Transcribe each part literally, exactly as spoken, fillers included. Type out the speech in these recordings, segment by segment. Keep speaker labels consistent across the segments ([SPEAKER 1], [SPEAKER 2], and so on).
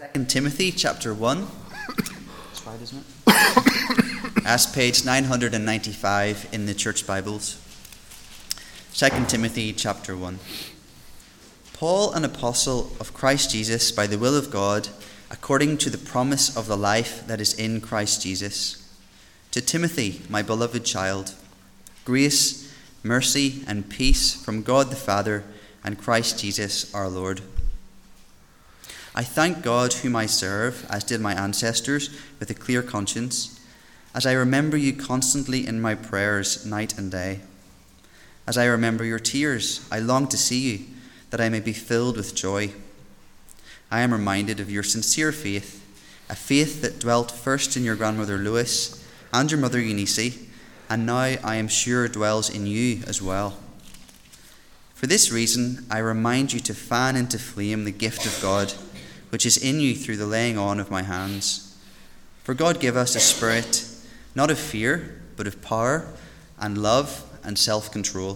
[SPEAKER 1] Second Timothy chapter one. That's right, isn't it? As page nine hundred ninety-five in the Church Bibles. Second Timothy chapter one. Paul, an apostle of Christ Jesus by the will of God, according to the promise of the life that is in Christ Jesus. To Timothy, my beloved child, grace, mercy, and peace from God the Father and Christ Jesus our Lord. I thank God whom I serve, as did my ancestors, with a clear conscience, as I remember you constantly in my prayers night and day. As I remember your tears, I long to see you, that I may be filled with joy. I am reminded of your sincere faith, a faith that dwelt first in your grandmother Lois and your mother Eunice, and now I am sure dwells in you as well. For this reason, I remind you to fan into flame the gift of God, which is in you through the laying on of my hands. For God gave us a spirit, not of fear, but of power and love and self-control.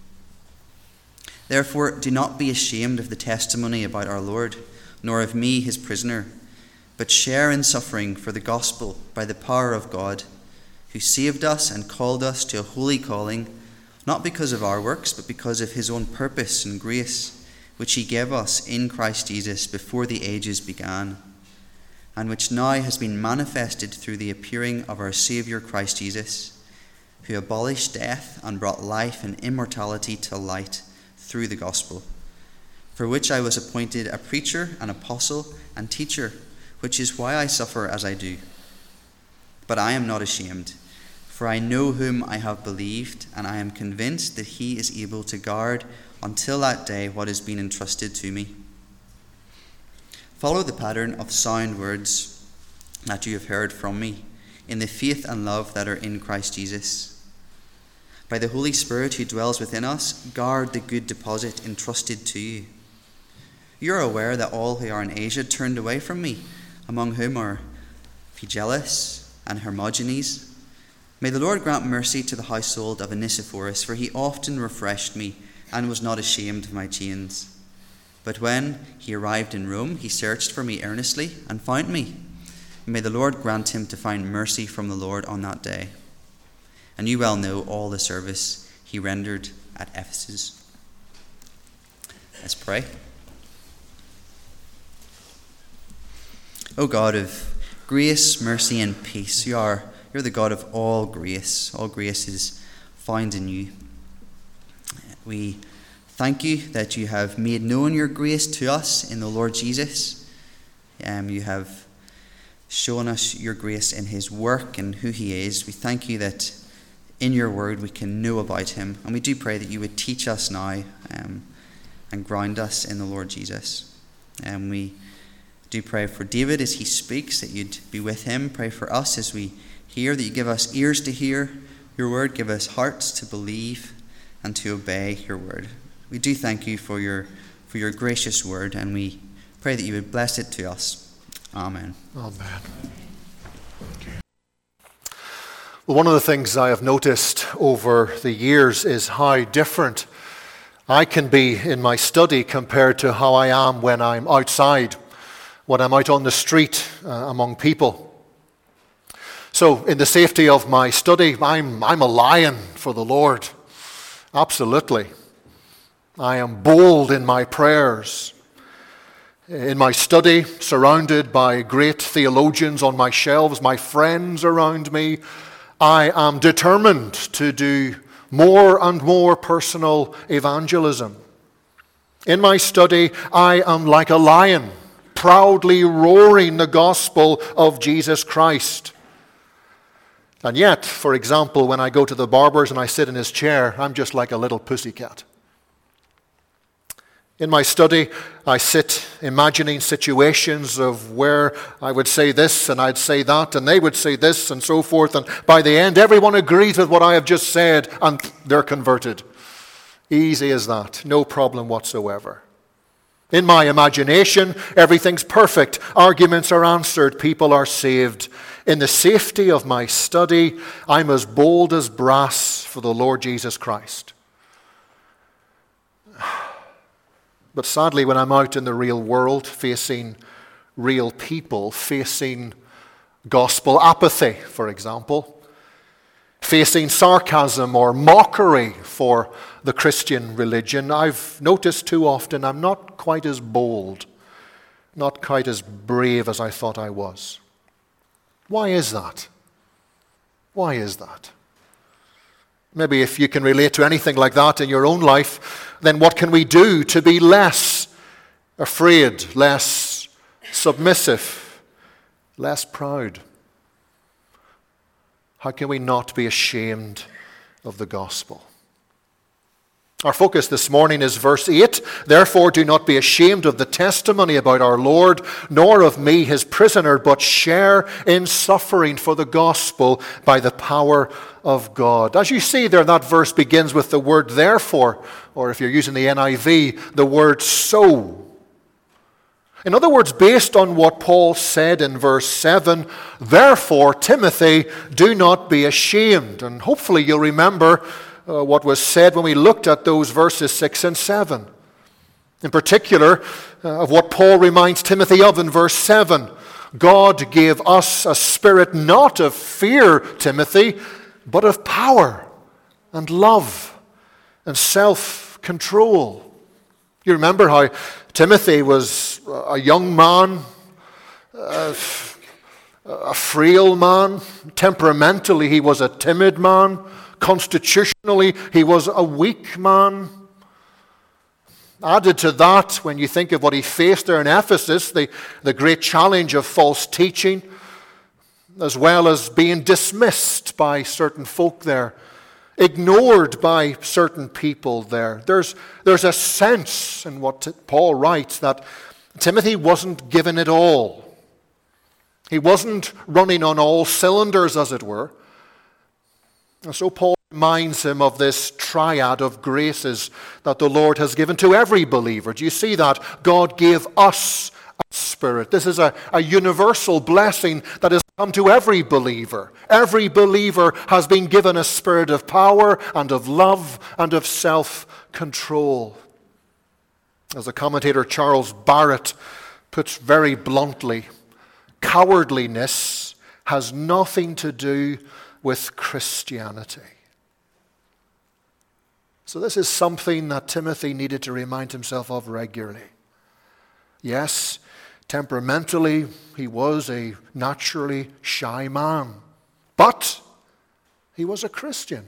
[SPEAKER 1] Therefore, do not be ashamed of the testimony about our Lord, nor of me, his prisoner, but share in suffering for the gospel by the power of God, who saved us and called us to a holy calling, not because of our works, but because of his own purpose and grace, which he gave us in Christ Jesus before the ages began, and which now has been manifested through the appearing of our Saviour Christ Jesus, who abolished death and brought life and immortality to light through the gospel, for which I was appointed a preacher, an apostle, and teacher, which is why I suffer as I do. But I am not ashamed, for I know whom I have believed, and I am convinced that he is able to guard until that day what has been entrusted to me. Follow the pattern of sound words that you have heard from me, in the faith and love that are in Christ Jesus. By the Holy Spirit who dwells within us, guard the good deposit entrusted to you. You are aware that all who are in Asia turned away from me, among whom are Phygelus and Hermogenes. May the Lord grant mercy to the household of Onesiphorus, for he often refreshed me and was not ashamed of my chains. But when he arrived in Rome, he searched for me earnestly and found me. May the Lord grant him to find mercy from the Lord on that day. And you well know all the service he rendered at Ephesus. Let's pray. O God of grace, mercy, and peace, you are you're the God of all grace. All grace is found in you. We thank you that you have made known your grace to us in the Lord Jesus. Um, you have shown us your grace in his work and who he is. We thank you that in your word we can know about him. And we do pray that you would teach us now um, and ground us in the Lord Jesus. And we do pray for David as he speaks, that you'd be with him. Pray for us as we hear, that you give us ears to hear your word, give us hearts to believe and to obey your word. We do thank you for your for your gracious word, and we pray that you would bless it to us. Amen.
[SPEAKER 2] Amen. Well, one of the things I have noticed over the years is how different I can be in my study compared to how I am when I'm outside, when I'm out on the street uh, among people. So, in the safety of my study, I'm I'm a lion for the Lord. Absolutely. I am bold in my prayers. In my study, surrounded by great theologians on my shelves, my friends around me, I am determined to do more and more personal evangelism. In my study, I am like a lion, proudly roaring the gospel of Jesus Christ. And yet, for example, when I go to the barber's and I sit in his chair, I'm just like a little pussycat. In my study, I sit imagining situations of where I would say this and I'd say that and they would say this and so forth. And by the end, everyone agrees with what I have just said and they're converted. Easy as that. No problem whatsoever. In my imagination, everything's perfect. Arguments are answered. People are saved. In the safety of my study, I'm as bold as brass for the Lord Jesus Christ. But sadly, when I'm out in the real world facing real people facing gospel apathy, for example, facing sarcasm or mockery for the Christian religion. I've noticed too often I'm not quite as bold, not quite as brave as I thought I was. Why is that? Why is that? Maybe if you can relate to anything like that in your own life, then what can we do to be less afraid, less submissive, less proud? How can we not be ashamed of the gospel? Our focus this morning is verse eight. Therefore, do not be ashamed of the testimony about our Lord, nor of me, his prisoner, but share in suffering for the gospel by the power of God. As you see there, that verse begins with the word therefore, or if you're using the N I V, the word so. In other words, based on what Paul said in verse seven, therefore, Timothy, do not be ashamed. And hopefully you'll remember uh, what was said when we looked at those verses six and seven. In particular, uh, of what Paul reminds Timothy of in verse seven. God gave us a spirit not of fear, Timothy, but of power and love and self-control. You remember how Timothy was a young man, a, a frail man. Temperamentally, he was a timid man. Constitutionally, he was a weak man. Added to that, when you think of what he faced there in Ephesus, the, the great challenge of false teaching, as well as being dismissed by certain folk there, ignored by certain people there. There's, there's a sense in what Paul writes that Timothy wasn't given it all. He wasn't running on all cylinders, as it were. And so Paul reminds him of this triad of graces that the Lord has given to every believer. Do you see that? God gave us a spirit. This is a, a universal blessing that has come to every believer. Every believer has been given a spirit of power and of love and of self-control. As the commentator Charles Barrett puts very bluntly, cowardliness has nothing to do with Christianity. So this is something that Timothy needed to remind himself of regularly. Yes, temperamentally, he was a naturally shy man. But he was a Christian.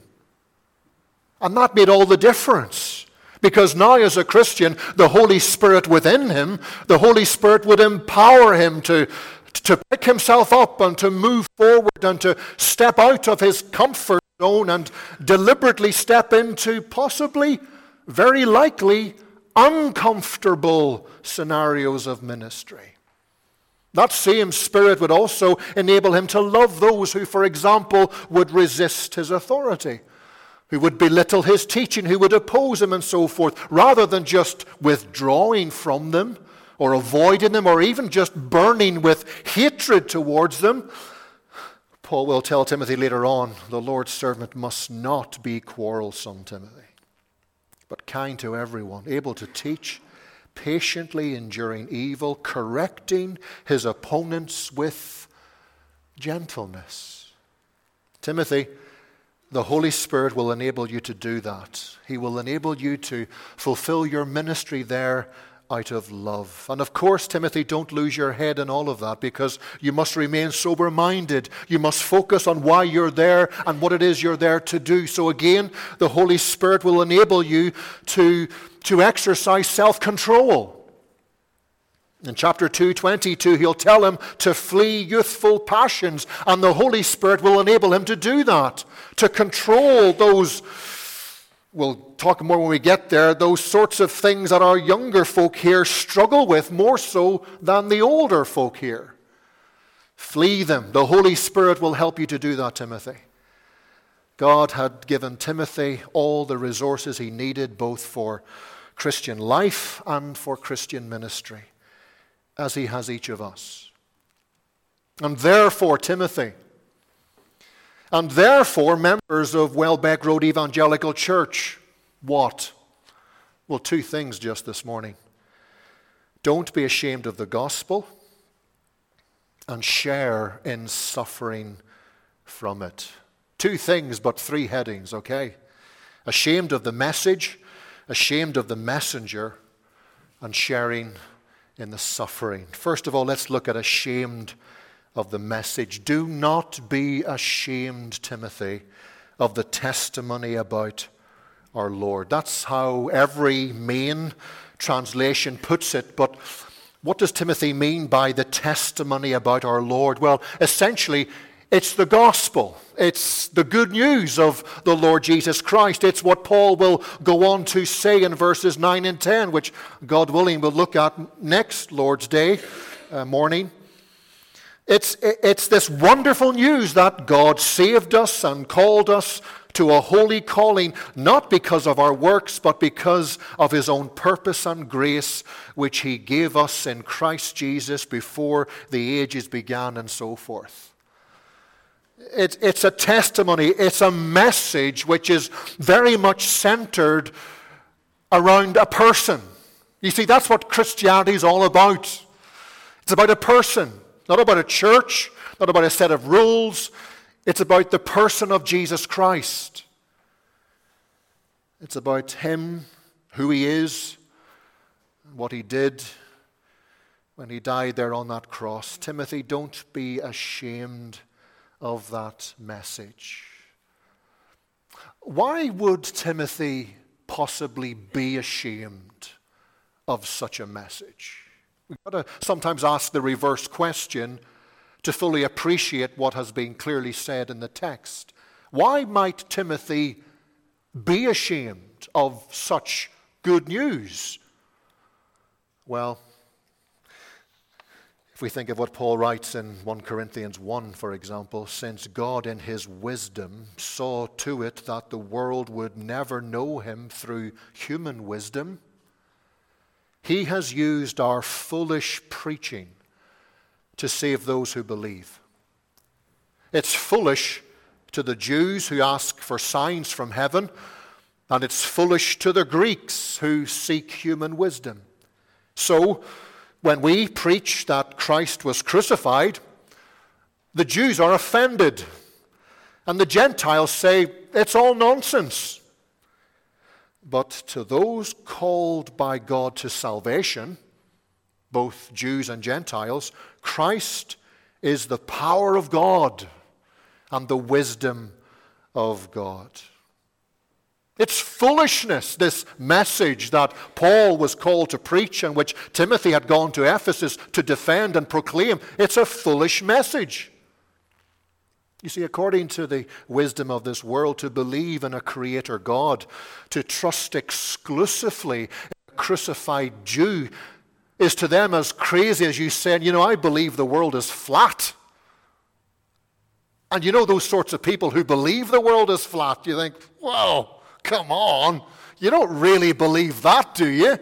[SPEAKER 2] And that made all the difference. Because now as a Christian, the Holy Spirit within him, the Holy Spirit would empower him to, to pick himself up and to move forward and to step out of his comfort zone and deliberately step into possibly, very likely, uncomfortable scenarios of ministry. That same Spirit would also enable him to love those who, for example, would resist his authority, who would belittle his teaching, who would oppose him and so forth, rather than just withdrawing from them or avoiding them or even just burning with hatred towards them. Paul will tell Timothy later on, the Lord's servant must not be quarrelsome, Timothy, but kind to everyone, able to teach, patiently enduring evil, correcting his opponents with gentleness. Timothy, the Holy Spirit will enable you to do that. He will enable you to fulfill your ministry there out of love. And of course, Timothy, don't lose your head in all of that, because you must remain sober-minded. You must focus on why you're there and what it is you're there to do. So again, the Holy Spirit will enable you to, to exercise self-control. In chapter two twenty-two, he'll tell him to flee youthful passions, and the Holy Spirit will enable him to do that, to control those, we'll talk more when we get there, those sorts of things that our younger folk here struggle with more so than the older folk here. Flee them. The Holy Spirit will help you to do that, Timothy. God had given Timothy all the resources he needed, both for Christian life and for Christian ministry, as he has each of us. And therefore, Timothy, and therefore, members of Welbeck Road Evangelical Church, what? Well, two things just this morning. Don't be ashamed of the gospel, and share in suffering from it. Two things, but three headings, okay? Ashamed of the message, ashamed of the messenger, and sharing in the suffering. First of all, let's look at ashamed of the message. Do not be ashamed, Timothy, of the testimony about our Lord. That's how every main translation puts it, but what does Timothy mean by the testimony about our Lord? Well, essentially, it's the gospel. It's the good news of the Lord Jesus Christ. It's what Paul will go on to say in verses nine and ten, which God willing we'll look at next Lord's Day uh, morning. It's, it's this wonderful news that God saved us and called us to a holy calling, not because of our works, but because of his own purpose and grace, which he gave us in Christ Jesus before the ages began, and so forth. It, it's a testimony, it's a message which is very much centered around a person. You see, that's what Christianity is all about. It's about a person, not about a church, not about a set of rules. It's about the person of Jesus Christ. It's about him, who he is, what he did when he died there on that cross. Timothy, don't be ashamed of that message. Why would Timothy possibly be ashamed of such a message? We've got to sometimes ask the reverse question to fully appreciate what has been clearly said in the text. Why might Timothy be ashamed of such good news? Well, if we think of what Paul writes in First Corinthians one, for example, since God in his wisdom saw to it that the world would never know him through human wisdom, he has used our foolish preaching to save those who believe. It's foolish to the Jews who ask for signs from heaven, and it's foolish to the Greeks who seek human wisdom. So, when we preach that Christ was crucified, the Jews are offended, and the Gentiles say, it's all nonsense. But to those called by God to salvation, both Jews and Gentiles, Christ is the power of God and the wisdom of God. It's foolishness, this message that Paul was called to preach and which Timothy had gone to Ephesus to defend and proclaim. It's a foolish message. You see, according to the wisdom of this world, to believe in a creator God, to trust exclusively in a crucified Jew, is to them as crazy as you saying, you know, I believe the world is flat. And you know those sorts of people who believe the world is flat, you think, whoa, come on. You don't really believe that, do you?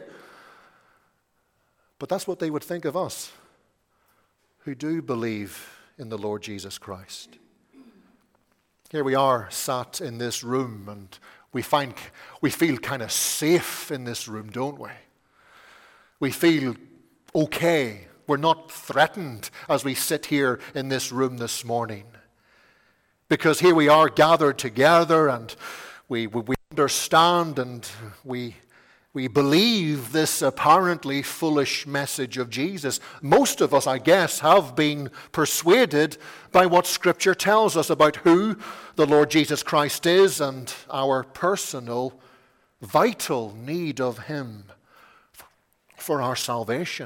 [SPEAKER 2] But that's what they would think of us, who do believe in the Lord Jesus Christ. Here we are, sat in this room, and we find we feel kind of safe in this room, don't we? We feel okay. We're not threatened as we sit here in this room this morning. Because here we are gathered together, and we, we understand and we, we believe this apparently foolish message of Jesus. Most of us, I guess, have been persuaded by what Scripture tells us about who the Lord Jesus Christ is and our personal, vital need of him for our salvation.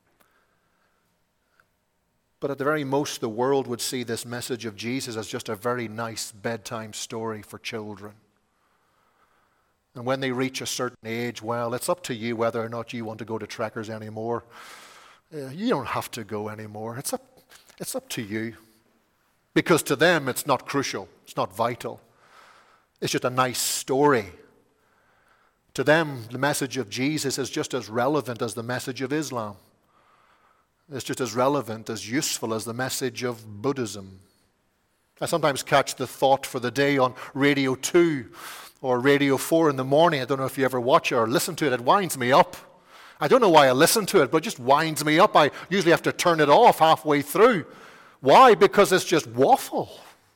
[SPEAKER 2] But at the very most, the world would see this message of Jesus as just a very nice bedtime story for children. And when they reach a certain age, well, it's up to you whether or not you want to go to Trekkers anymore. Uh, you don't have to go anymore. It's up, it's up to you. Because to them, it's not crucial. It's not vital. It's just a nice story. To them, the message of Jesus is just as relevant as the message of Islam. It's just as relevant, as useful as the message of Buddhism. I sometimes catch the thought for the day on Radio two or Radio four in the morning. I don't know if you ever watch it or listen to it. It winds me up. I don't know why I listen to it, but it just winds me up. I usually have to turn it off halfway through. Why? Because it's just waffle.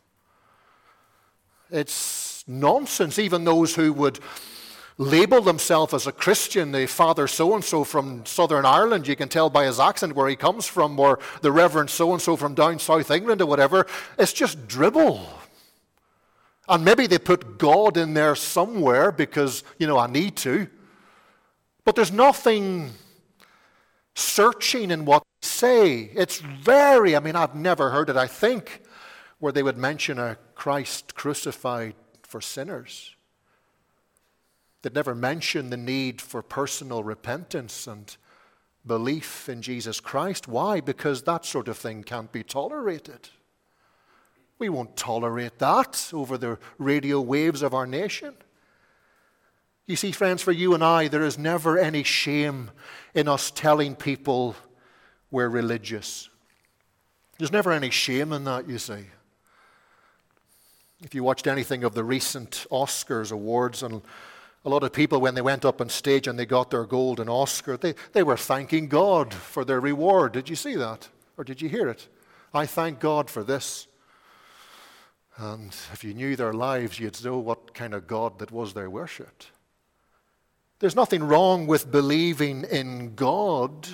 [SPEAKER 2] It's nonsense. Even those who would label themselves as a Christian, the Father so-and-so from Southern Ireland, you can tell by his accent where he comes from, or the Reverend so-and-so from down South England or whatever, it's just dribble. And maybe they put God in there somewhere because, you know, I need to. But there's nothing searching in what they say. It's very, I mean, I've never heard it, I think, where they would mention a Christ crucified for sinners. They'd never mention the need for personal repentance and belief in Jesus Christ. Why? Because that sort of thing can't be tolerated. We won't tolerate that over the radio waves of our nation. You see, friends, for you and I, there is never any shame in us telling people we're religious. There's never any shame in that, you see. If you watched anything of the recent Oscars awards, and a lot of people, when they went up on stage and they got their golden Oscar, they, they were thanking God for their reward. Did you see that? Or did you hear it? I thank God for this. And if you knew their lives, you'd know what kind of God that was they worshipped. There's nothing wrong with believing in God.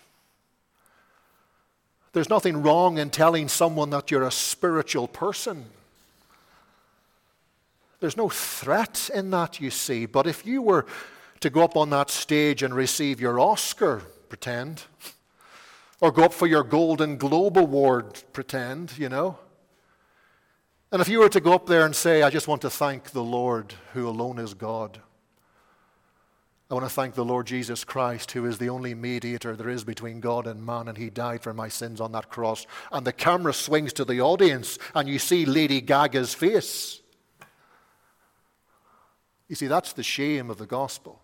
[SPEAKER 2] There's nothing wrong in telling someone that you're a spiritual person. There's no threat in that, you see. But if you were to go up on that stage and receive your Oscar, pretend, or go up for your Golden Globe Award, pretend, you know, and if you were to go up there and say, I just want to thank the Lord who alone is God. I want to thank the Lord Jesus Christ, who is the only mediator there is between God and man, and he died for my sins on that cross. And the camera swings to the audience, and you see Lady Gaga's face. You see, that's the shame of the gospel.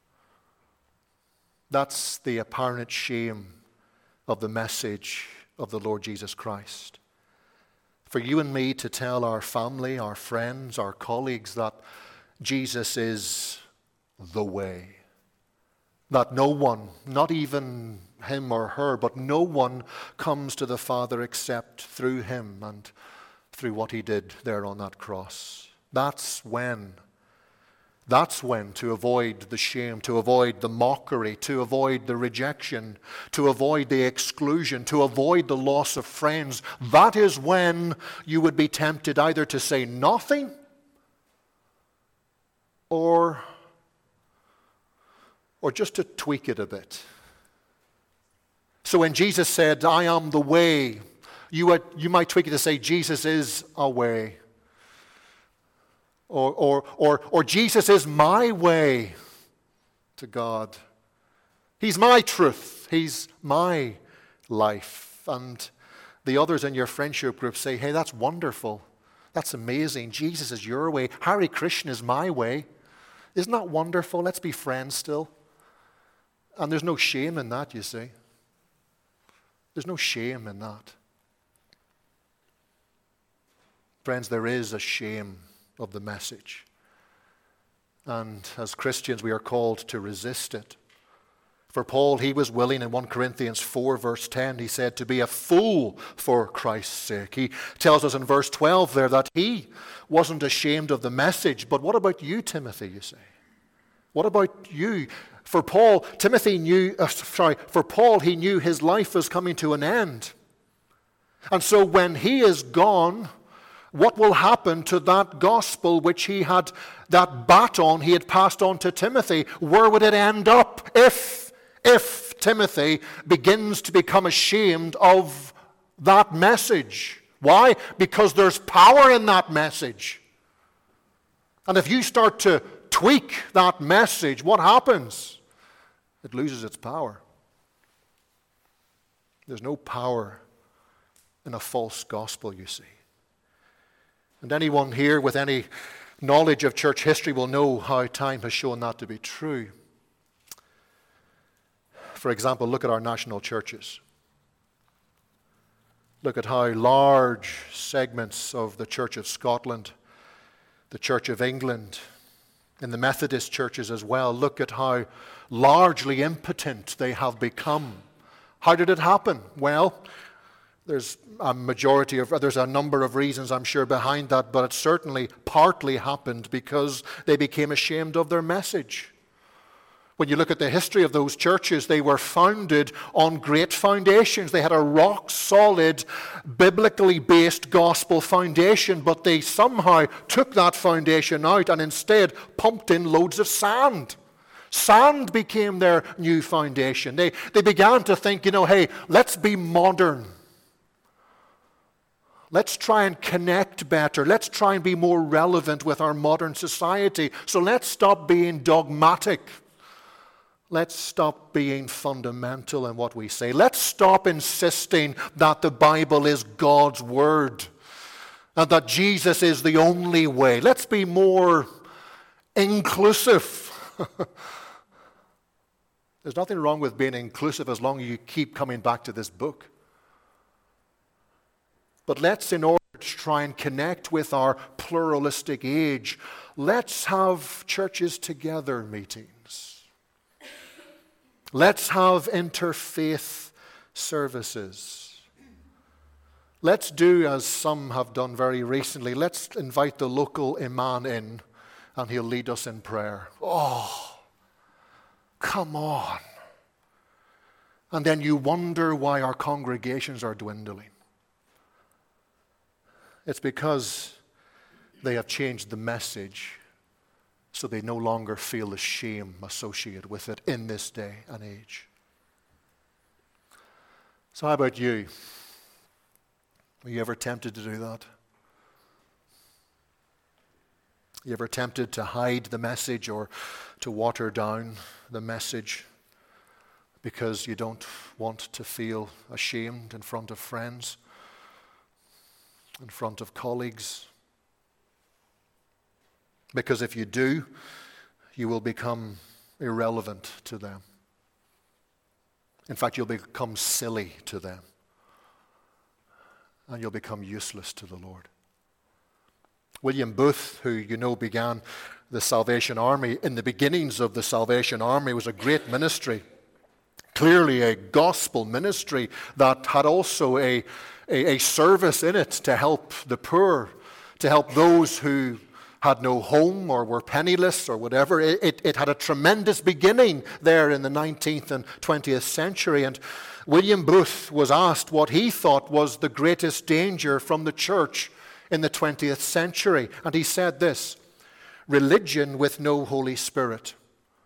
[SPEAKER 2] That's the apparent shame of the message of the Lord Jesus Christ. For you and me to tell our family, our friends, our colleagues that Jesus is the way. That no one, not even him or her, but no one comes to the Father except through him and through what he did there on that cross. That's when, that's when to avoid the shame, to avoid the mockery, to avoid the rejection, to avoid the exclusion, to avoid the loss of friends, that is when you would be tempted either to say nothing or or just to tweak it a bit. So when Jesus said, I am the way, you, would, you might tweak it to say, Jesus is a way. Or, or, or, or Jesus is my way to God. He's my truth. He's my life. And the others in your friendship group say, hey, that's wonderful. That's amazing. Jesus is your way. Hare Krishna is my way. Isn't that wonderful? Let's be friends still. And there's no shame in that, you see. There's no shame in that. Friends, there is a shame of the message. And as Christians, we are called to resist it. For Paul, he was willing in First Corinthians four, verse ten, he said, to be a fool for Christ's sake. He tells us in verse twelve there that he wasn't ashamed of the message. But what about you, Timothy, you say? What about you? For Paul, Timothy knew, uh, sorry, for Paul, he knew his life was coming to an end. And so when he is gone, what will happen to that gospel which he had, that baton he had passed on to Timothy? Where would it end up if, if Timothy begins to become ashamed of that message? Why? Because there's power in that message. And if you start to tweak that message, what happens? It loses its power. There's no power in a false gospel, you see. And anyone here with any knowledge of church history will know how time has shown that to be true. For example, look at our national churches. Look at how large segments of the Church of Scotland, the Church of England, In the Methodist churches as well, look at how largely impotent they have become. How did it happen? Well, there's a majority of, there's a number of reasons I'm sure behind that, but it certainly partly happened because they became ashamed of their message. When you look at the history of those churches, they were founded on great foundations. They had a rock-solid, biblically based gospel foundation, but they somehow took that foundation out and instead pumped in loads of sand. Sand became their new foundation. They, they began to think, you know, hey, let's be modern. Let's try and connect better. Let's try and be more relevant with our modern society. So let's stop being dogmatic. Let's stop being fundamental in what we say. Let's stop insisting that the Bible is God's Word and that Jesus is the only way. Let's be more inclusive. There's nothing wrong with being inclusive as long as you keep coming back to this book. But let's, in order to try and connect with our pluralistic age, let's have churches together meetings. Let's have interfaith services. Let's do as some have done very recently. Let's invite the local imam in and he'll lead us in prayer. Oh, come on. And then you wonder why our congregations are dwindling. It's because they have changed the message so they no longer feel the shame associated with it in this day and age. So how about you? Are you ever tempted to do that? You ever tempted to hide the message or to water down the message because you don't want to feel ashamed in front of friends, in front of colleagues? Because if you do, you will become irrelevant to them. In fact, you'll become silly to them. And you'll become useless to the Lord. William Booth, who you know began the Salvation Army, in the beginnings of the Salvation Army was a great ministry. Clearly a gospel ministry that had also a, a, a service in it to help the poor, to help those who had no home or were penniless or whatever. It, it, it had a tremendous beginning there in the nineteenth and twentieth century. And William Booth was asked what he thought was the greatest danger from the church in the twentieth century. And he said this: religion with no Holy Spirit,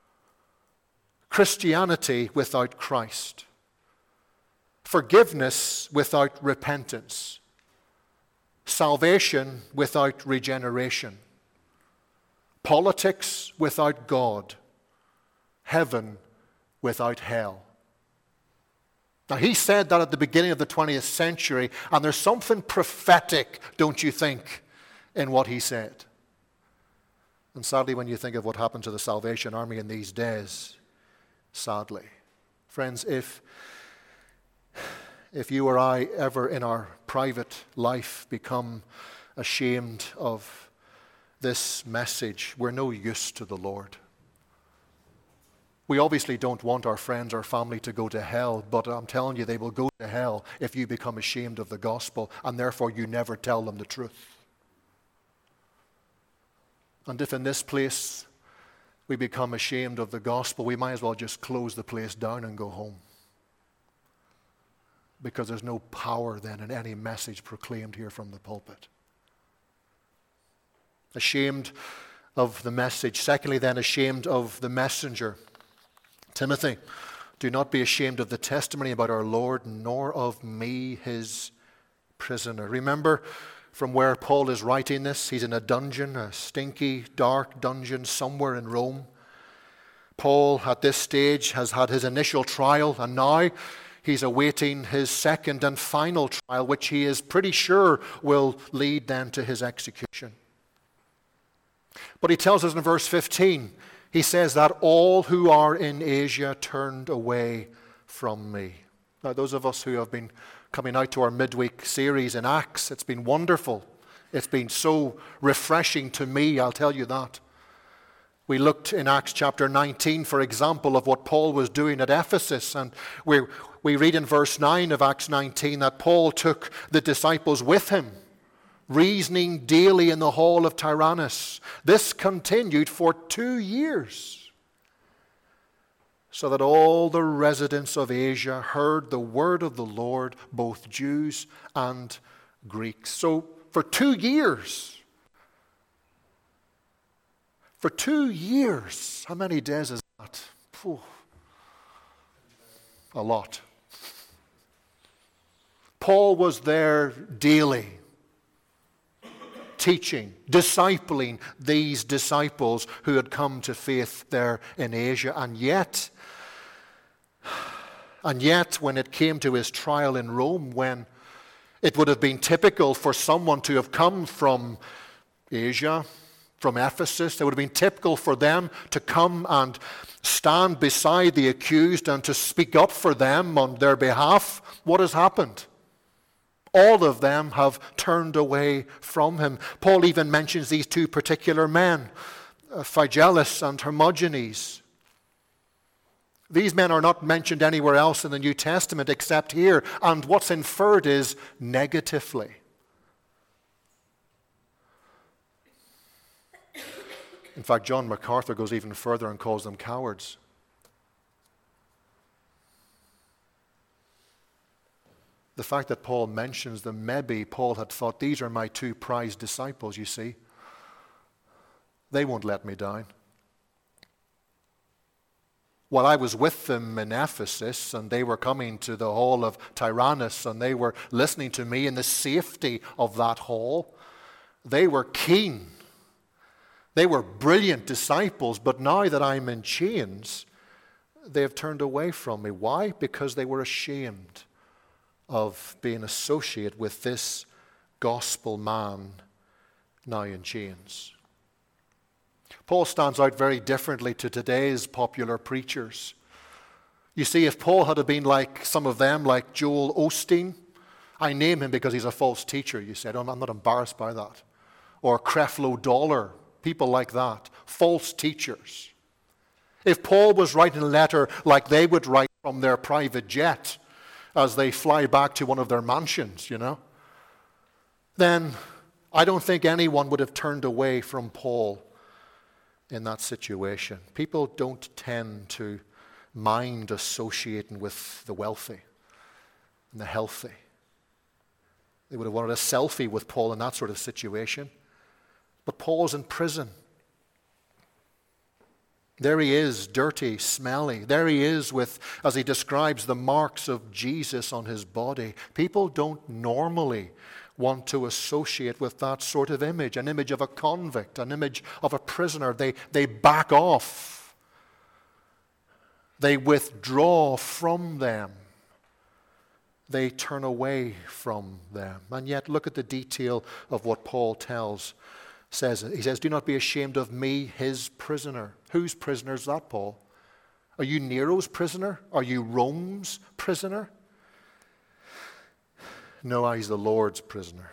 [SPEAKER 2] Christianity without Christ, forgiveness without repentance, salvation without regeneration, politics without God, heaven without hell. Now, he said that at the beginning of the twentieth century, and there's something prophetic, don't you think, in what he said. And sadly, when you think of what happened to the Salvation Army in these days, sadly, friends, if, if you or I ever in our private life become ashamed of this message, we're no use to the Lord. We obviously don't want our friends or family to go to hell, but I'm telling you, they will go to hell if you become ashamed of the gospel, and therefore you never tell them the truth. And if in this place we become ashamed of the gospel, we might as well just close the place down and go home. Because there's no power then in any message proclaimed here from the pulpit. Ashamed of the message. Secondly, then, ashamed of the messenger. Timothy, do not be ashamed of the testimony about our Lord, nor of me, his prisoner. Remember from where Paul is writing this, he's in a dungeon, a stinky, dark dungeon somewhere in Rome. Paul, at this stage, has had his initial trial, and now he's awaiting his second and final trial, which he is pretty sure will lead then to his execution. But he tells us in verse fifteen, he says that all who are in Asia turned away from me. Now, those of us who have been coming out to our midweek series in Acts, it's been wonderful. It's been so refreshing to me, I'll tell you that. We looked in Acts chapter nineteen, for example, of what Paul was doing at Ephesus. And we, we read in verse nine of Acts nineteen that Paul took the disciples with him, reasoning daily in the hall of Tyrannus. This continued for two years, so that all the residents of Asia heard the word of the Lord, both Jews and Greeks. So for two years, for two years, how many days is that? Phew. A lot. Paul was there daily, teaching, discipling these disciples who had come to faith there in Asia. And yet, and yet, when it came to his trial in Rome, when it would have been typical for someone to have come from Asia, from Ephesus, it would have been typical for them to come and stand beside the accused and to speak up for them on their behalf. What has happened? All of them have turned away from him. Paul even mentions these two particular men, Phygellus and Hermogenes. These men are not mentioned anywhere else in the New Testament except here, and what's inferred is negatively. In fact, John MacArthur goes even further and calls them cowards. The fact that Paul mentions them, maybe Paul had thought, these are my two prized disciples, you see. They won't let me down. While I was with them in Ephesus and they were coming to the hall of Tyrannus and they were listening to me in the safety of that hall, they were keen. They were brilliant disciples, but now that I'm in chains, they have turned away from me. Why? Because they were ashamed of being associated with this gospel man now in chains. Paul stands out very differently to today's popular preachers. You see, if Paul had been like some of them, like Joel Osteen, I name him because he's a false teacher, you said. I'm not embarrassed by that. Or Creflo Dollar, people like that, false teachers. If Paul was writing a letter like they would write from their private jet as they fly back to one of their mansions, you know, then I don't think anyone would have turned away from Paul in that situation. People don't tend to mind associating with the wealthy and the healthy. They would have wanted a selfie with Paul in that sort of situation. But Paul's in prison. There he is, dirty, smelly. There he is with, as he describes, the marks of Jesus on his body. People don't normally want to associate with that sort of image, an image of a convict, an image of a prisoner. They, they back off. They withdraw from them. They turn away from them. And yet, look at the detail of what Paul tells says. He says, do not be ashamed of me, his prisoner. Whose prisoner is that, Paul? Are you Nero's prisoner? Are you Rome's prisoner? No, he's the Lord's prisoner.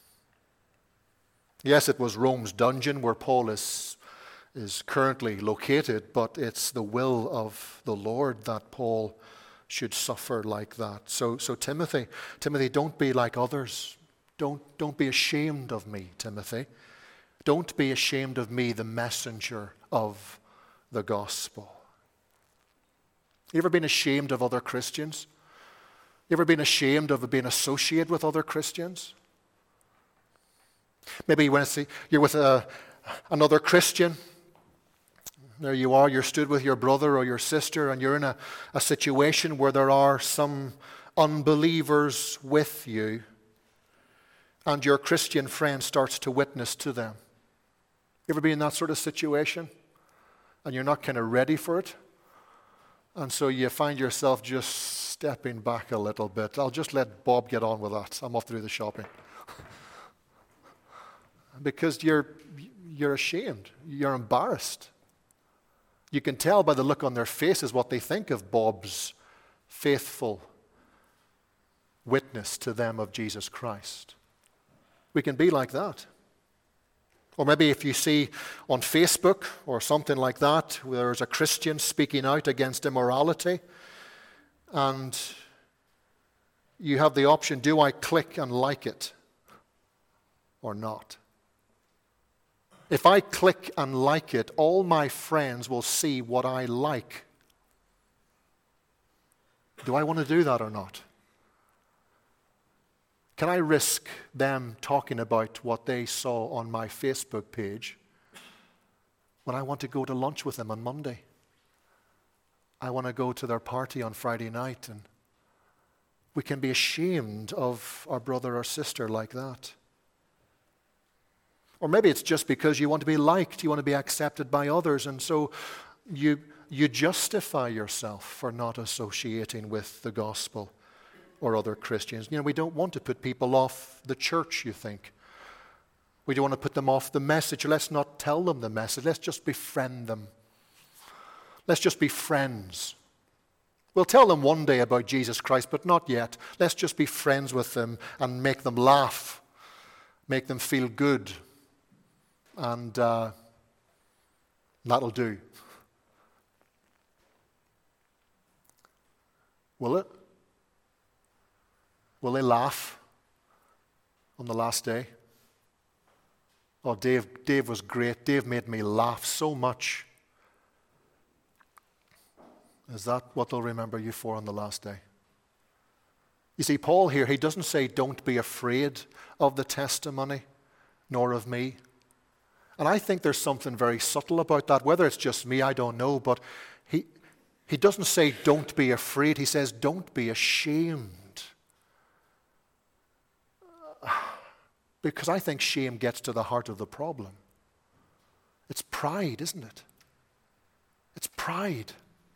[SPEAKER 2] Yes, it was Rome's dungeon where Paul is, is currently located, but it's the will of the Lord that Paul should suffer like that. So, so Timothy, Timothy, don't be like others. Don't, don't be ashamed of me, Timothy. Don't be ashamed of me, the messenger of the gospel. You ever been ashamed of other Christians? You ever been ashamed of being associated with other Christians? Maybe when you're with a, another Christian, there you are, you're stood with your brother or your sister, and you're in a, a situation where there are some unbelievers with you, and your Christian friend starts to witness to them. You ever been in that sort of situation? And you're not kind of ready for it? And so you find yourself just stepping back a little bit. I'll just let Bob get on with that. I'm off to do the shopping. Because you're, you're ashamed. You're embarrassed. You can tell by the look on their faces what they think of Bob's faithful witness to them of Jesus Christ. We can be like that. Or maybe if you see on Facebook or something like that, where there's a Christian speaking out against immorality, and you have the option, do I click and like it or not? If I click and like it, all my friends will see what I like. Do I want to do that or not? Can I risk them talking about what they saw on my Facebook page when I want to go to lunch with them on Monday? I want to go to their party on Friday night, and we can be ashamed of our brother or sister like that. Or maybe it's just because you want to be liked, you want to be accepted by others, and so you, you justify yourself for not associating with the gospel or other Christians. You know, we don't want to put people off the church, you think. We don't want to put them off the message. Let's not tell them the message. Let's just befriend them. Let's just be friends. We'll tell them one day about Jesus Christ, but not yet. Let's just be friends with them and make them laugh, make them feel good, and uh, that'll do. Will it? Will they laugh on the last day? Oh, Dave, Dave was great. Dave made me laugh so much. Is that what they'll remember you for on the last day? You see, Paul here, he doesn't say, don't be afraid of the testimony, nor of me. And I think there's something very subtle about that. Whether it's just me, I don't know. But he, he doesn't say, don't be afraid. He says, don't be ashamed. Because I think shame gets to the heart of the problem. It's pride, isn't it? It's pride.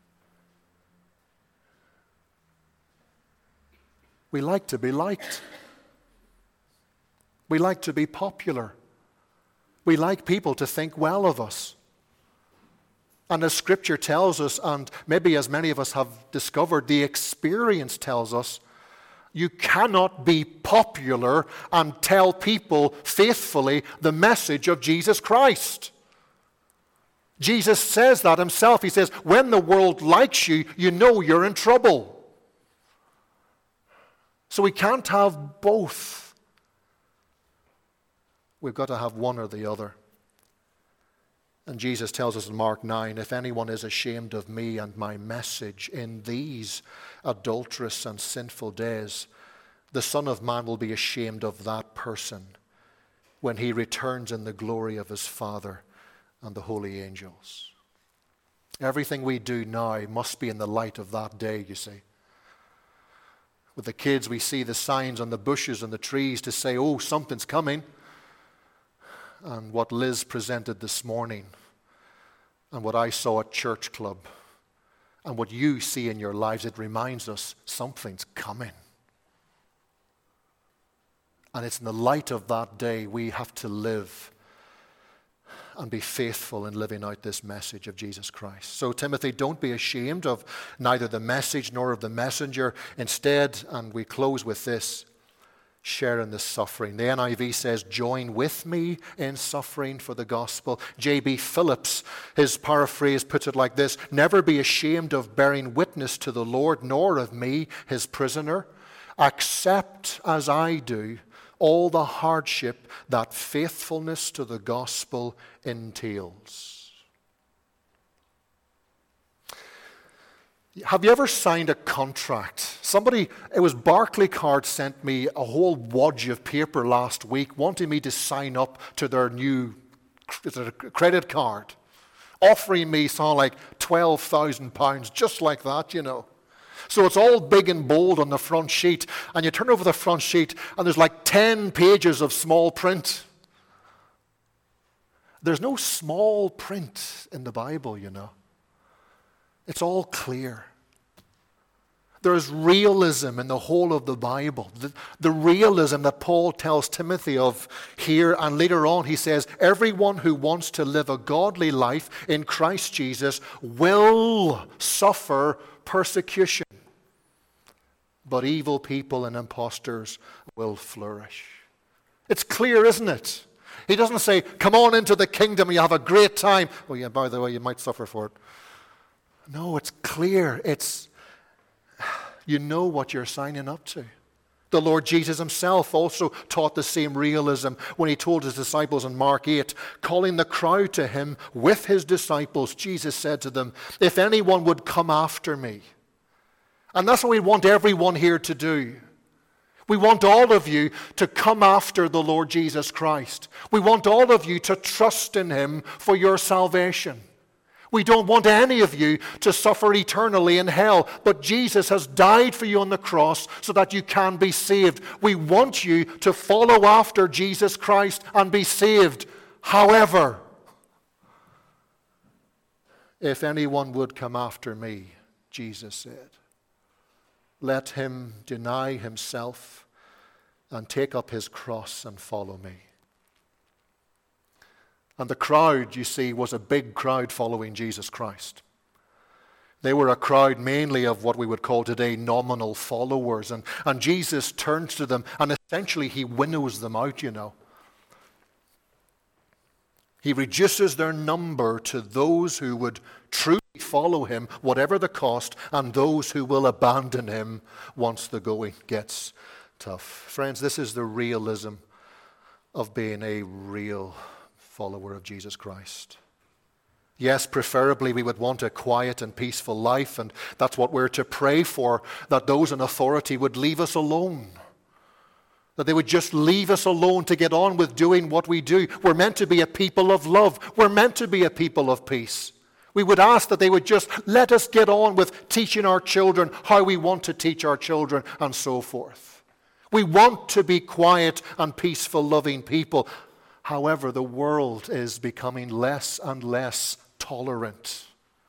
[SPEAKER 2] We like to be liked. We like to be popular. We like people to think well of us. And as Scripture tells us, and maybe as many of us have discovered, the experience tells us, you cannot be popular and tell people faithfully the message of Jesus Christ. Jesus says that himself. He says, when the world likes you, you know you're in trouble. So we can't have both. We've got to have one or the other. And Jesus tells us in Mark nine, if anyone is ashamed of me and my message in these adulterous and sinful days, the Son of Man will be ashamed of that person when he returns in the glory of his Father and the holy angels. Everything we do now must be in the light of that day, you see. With the kids, we see the signs on the bushes and the trees to say, oh, something's coming. And what Liz presented this morning, and what I saw at church club, and what you see in your lives, it reminds us something's coming. And it's in the light of that day we have to live and be faithful in living out this message of Jesus Christ. So, Timothy, don't be ashamed of neither the message nor of the messenger. Instead, and we close with this, share in the suffering. The N I V says, join with me in suffering for the gospel. J B Phillips, his paraphrase, puts it like this, never be ashamed of bearing witness to the Lord, nor of me, his prisoner. Accept as I do all the hardship that faithfulness to the gospel entails. Have you ever signed a contract? Somebody, it was Barclaycard sent me a whole wodge of paper last week wanting me to sign up to their new credit card, offering me something like twelve thousand pounds, just like that, you know. So it's all big and bold on the front sheet, and you turn over the front sheet, and there's like ten pages of small print. There's no small print in the Bible, you know. It's all clear. There's realism in the whole of the Bible. The, the realism that Paul tells Timothy of here, and later on he says, everyone who wants to live a godly life in Christ Jesus will suffer persecution. But evil people and impostors will flourish. It's clear, isn't it? He doesn't say, come on into the kingdom, you have a great time. Oh yeah, by the way, you might suffer for it. No, it's clear. It's, you know what you're signing up to. The Lord Jesus himself also taught the same realism when he told his disciples in Mark eight, calling the crowd to him with his disciples, Jesus said to them, if anyone would come after me. And that's what we want everyone here to do. We want all of you to come after the Lord Jesus Christ. We want all of you to trust in him for your salvation. We don't want any of you to suffer eternally in hell, but Jesus has died for you on the cross so that you can be saved. We want you to follow after Jesus Christ and be saved. However, if anyone would come after me, Jesus said, let him deny himself and take up his cross and follow me. And the crowd, you see, was a big crowd following Jesus Christ. They were a crowd mainly of what we would call today nominal followers. And, and Jesus turns to them and essentially he winnows them out, you know. He reduces their number to those who would truly follow him, whatever the cost, and those who will abandon him once the going gets tough. Friends, this is the realism of being a real follower of Jesus Christ. Yes, preferably we would want a quiet and peaceful life, and that's what we're to pray for, that those in authority would leave us alone. That they would just leave us alone to get on with doing what we do. We're meant to be a people of love. We're meant to be a people of peace. We would ask that they would just let us get on with teaching our children how we want to teach our children and so forth. We want to be quiet and peaceful, loving people. However, the world is becoming less and less tolerant,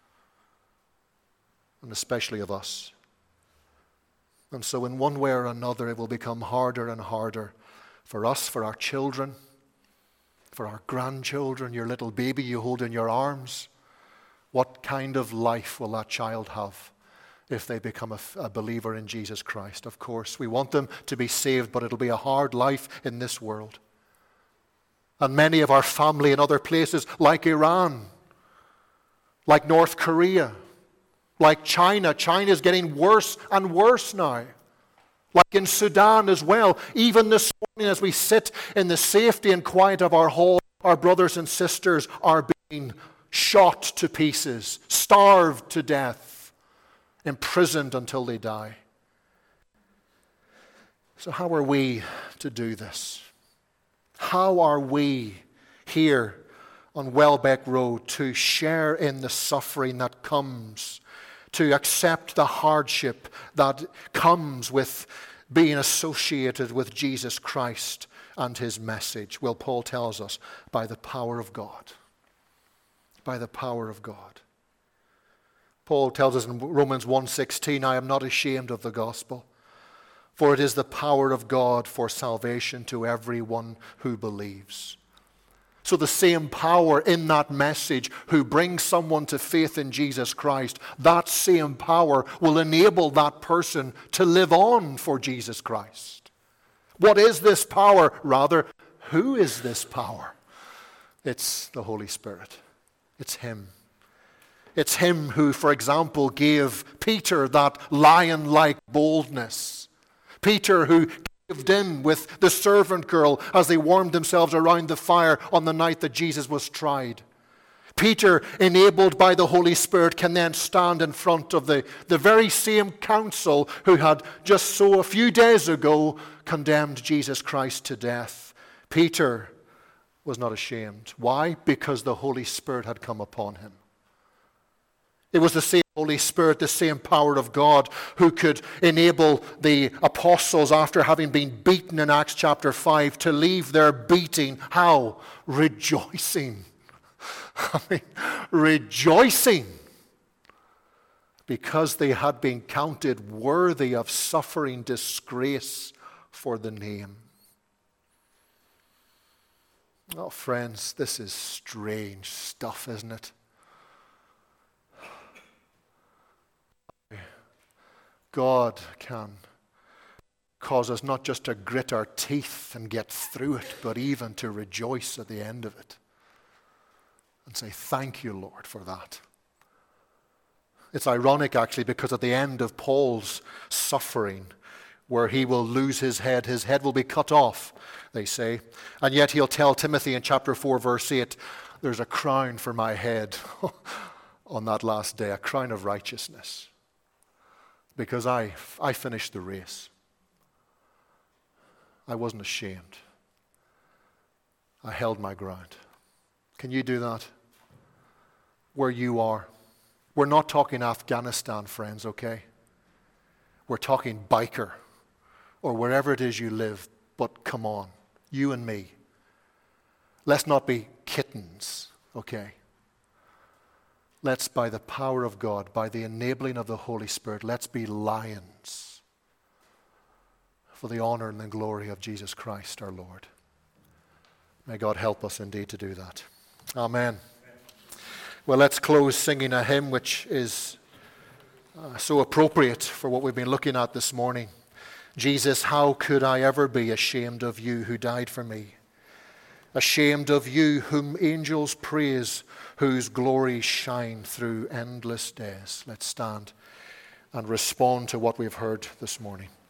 [SPEAKER 2] and especially of us. And so in one way or another, it will become harder and harder for us, for our children, for our grandchildren, your little baby you hold in your arms. What kind of life will that child have if they become a, a believer in Jesus Christ? Of course, we want them to be saved, but it'll be a hard life in this world. And many of our family in other places, like Iran, like North Korea, like China. China is getting worse and worse now. Like in Sudan as well. Even this morning as we sit in the safety and quiet of our hall, our brothers and sisters are being shot to pieces, starved to death, imprisoned until they die. So how are we to do this? How are we here on Welbeck Road to share in the suffering that comes, to accept the hardship that comes with being associated with Jesus Christ and his message? Well, Paul tells us, by the power of God. By the power of God. Paul tells us in Romans one sixteen, I am not ashamed of the gospel, for it is the power of God for salvation to everyone who believes. So the same power in that message who brings someone to faith in Jesus Christ, that same power will enable that person to live on for Jesus Christ. What is this power? Rather, who is this power? It's the Holy Spirit. It's him. It's him who, for example, gave Peter that lion-like boldness. Peter, who caved in with the servant girl as they warmed themselves around the fire on the night that Jesus was tried. Peter, enabled by the Holy Spirit, can then stand in front of the, the very same council who had just so a few days ago condemned Jesus Christ to death. Peter was not ashamed. Why? Because the Holy Spirit had come upon him. It was the same Holy Spirit, the same power of God who could enable the apostles, after having been beaten in Acts chapter five, to leave their beating. How? Rejoicing. I mean, rejoicing. Because they had been counted worthy of suffering disgrace for the name. Oh, friends, this is strange stuff, isn't it? God can cause us not just to grit our teeth and get through it, but even to rejoice at the end of it and say, thank you, Lord, for that. It's ironic, actually, because at the end of Paul's suffering, where he will lose his head, his head will be cut off, they say. And yet he'll tell Timothy in chapter four, verse eight, there's a crown for my head on that last day, a crown of righteousness. Because I, I finished the race. I wasn't ashamed. I held my ground. Can you do that? Where you are. We're not talking Afghanistan, friends, okay? We're talking Biker or wherever it is you live. But come on, you and me. Let's not be kittens, okay? Let's, by the power of God, by the enabling of the Holy Spirit, let's be lions for the honor and the glory of Jesus Christ our Lord. May God help us indeed to do that. Amen. Well, let's close singing a hymn which is uh, so appropriate for what we've been looking at this morning. Jesus, how could I ever be ashamed of you who died for me? Ashamed of you whom angels praise, whose glories shine through endless days. Let's stand and respond to what we've heard this morning.